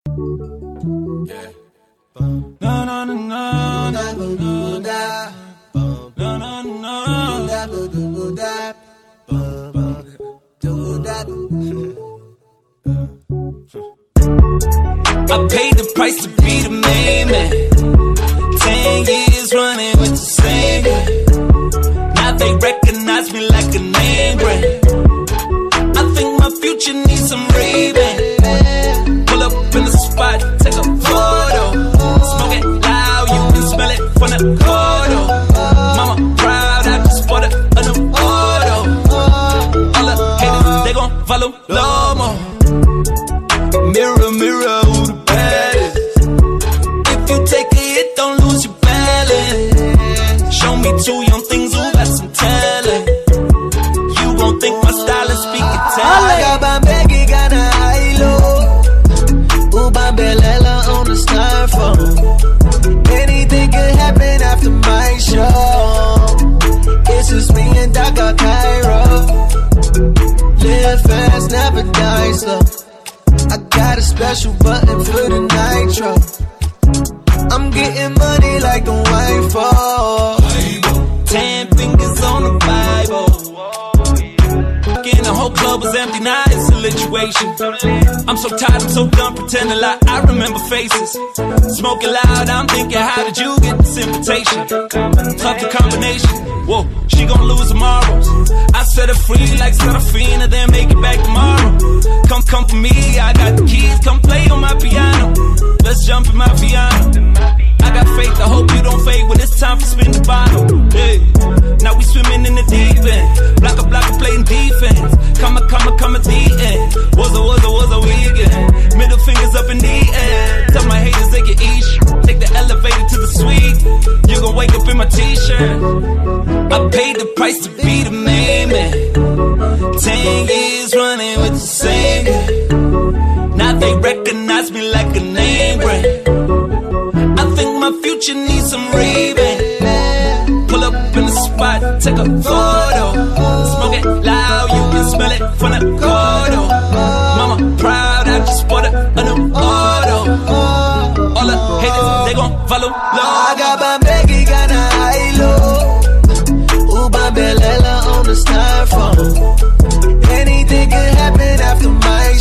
Na na na na na na na. I paid the price to be the main man. 10 years running with the same man. Now they recognize me like a name brand. I think my future needs some Ray-Ban. Pull up in the spot, take a photo. Smoke it loud, you can smell it from the corridor. Mama proud, I just bought a new auto. All the haters, they gon' follow Lomo. Mirror, mirror, who the baddest? If you take a hit, don't lose your balance. Show me two young things who got some talent. You gon' think my style is speaking talent. Agabambegi gana hilo Ubambelela on the styrofoam. Anything can happen after my show. It's just me and Dhaka Cairo. Live fast, never die slow. I got a special button for the nitro. I'm getting money like the white fall. 10 fingers on the Bible. The whole club was empty, now it's a situation. I'm so tired, I'm so done pretending like I remember faces. Smoking loud, I'm thinking, how did you get this invitation? Tough the combination, whoa, she gon' lose tomorrow. I set her free like Serafina, then make it back tomorrow. Come for me, I got the keys, come play on my piano. Let's jump in my piano. I got faith, I hope you don't fade when it's time for spin the bottle. Hey, now we swimming in the deep end. Blocker playing defense. Come a D-end. Was a weekend. Middle fingers up in the air. Tell my haters they can eat shit. Take the elevator to the suite. You gon' wake up in my t-shirt. I paid the price to be the main man. 10 years running with the same guy. Now they recognize me like a name brand. I think my future needs some Ray-Ban. Pull up in the spot, take a photo. Smoke it loud, you can smell it from the corridor. Mama proud, I just bought a new auto. All the haters, they gon' follow Lomo. Agabambegi gana hilo Ubambelela on the styrofoam. Anything can happen after my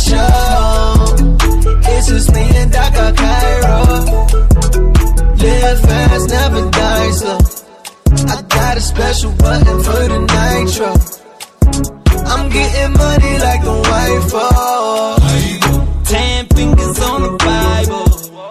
show. It's just me and Dhaka Cairo. Live fast, never die slow. I got a special button for the nitro. I'm getting money like the white fall. 10 fingers on the Bible.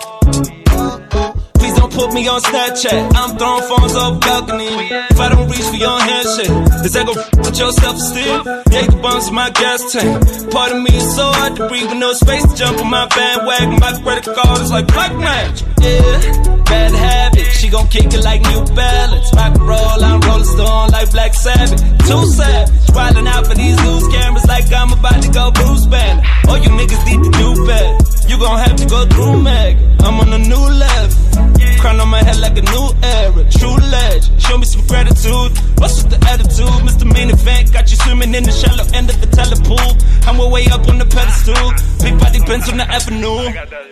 Please don't put me on Snapchat. I'm throwing phones off balcony. If I don't reach for your handshake, is that gon' with your self-esteem? Yeah, the bumps in my gas tank. Part of me is so hard to breathe with no space to jump on my bandwagon. My credit card is like black magic. Yeah, bad habit. She gon' kick it like New Balance. Rock and roll, I'm Rolling Stone like Black Sabbath. Too savage, wildin' out for these news cameras like I'm about to go Bruce Banner. All you niggas need to do better. You gon' have to go through Meg. I'm on a new level. Crown on my head like a new era. True legend, show me some gratitude. What's with the attitude? Mr. Main Event got you swimming in the shallow end of the telepool. I'm way up on the pedestal. Big body bends on the avenue.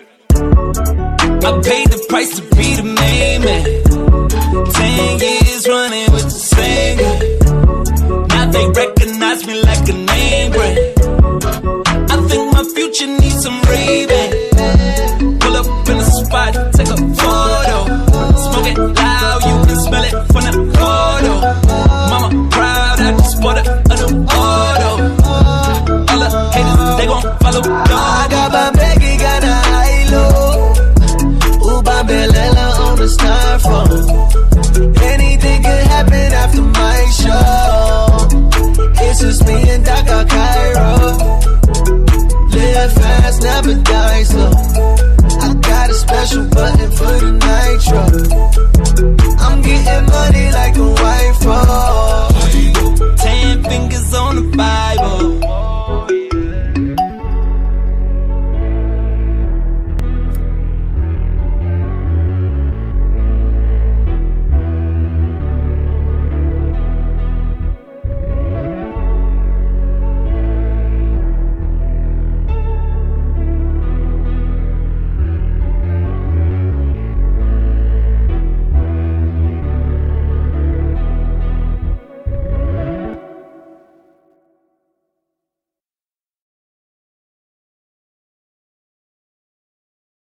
I paid the price to be the main man. 10 years running with the same guy. Now they recognize me like a name brand. I think my future needs some Ray-Ban.